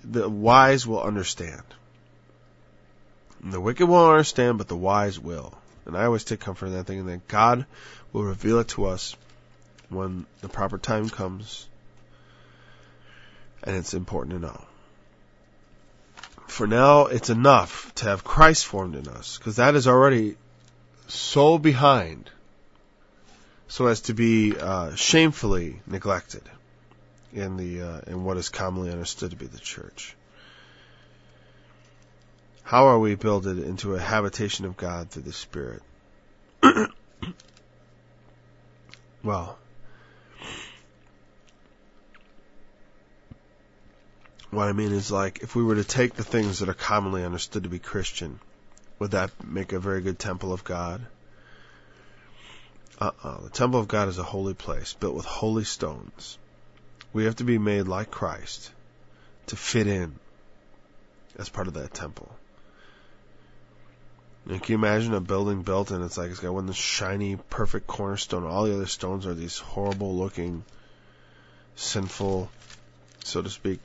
the wise will understand. And the wicked won't understand, but the wise will. And I always take comfort in that, thinking that God will reveal it to us when the proper time comes. And it's important to know. For now, it's enough to have Christ formed in us, because that is already so behind, so as to be shamefully neglected in what is commonly understood to be the church. How are we builded into a habitation of God through the Spirit? Well, what I mean is, like, if we were to take the things that are commonly understood to be Christian, would that make a very good temple of God? The temple of God is a holy place, built with holy stones. We have to be made like Christ to fit in as part of that temple. And can you imagine a building built and it's got one shiny, perfect cornerstone. All the other stones are these horrible looking, sinful, so to speak,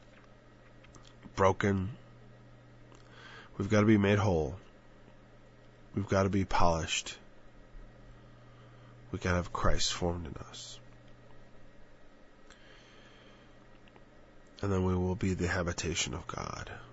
broken. We've got to be made whole. We've got to be polished. We've got to have Christ formed in us. And then we will be the habitation of God.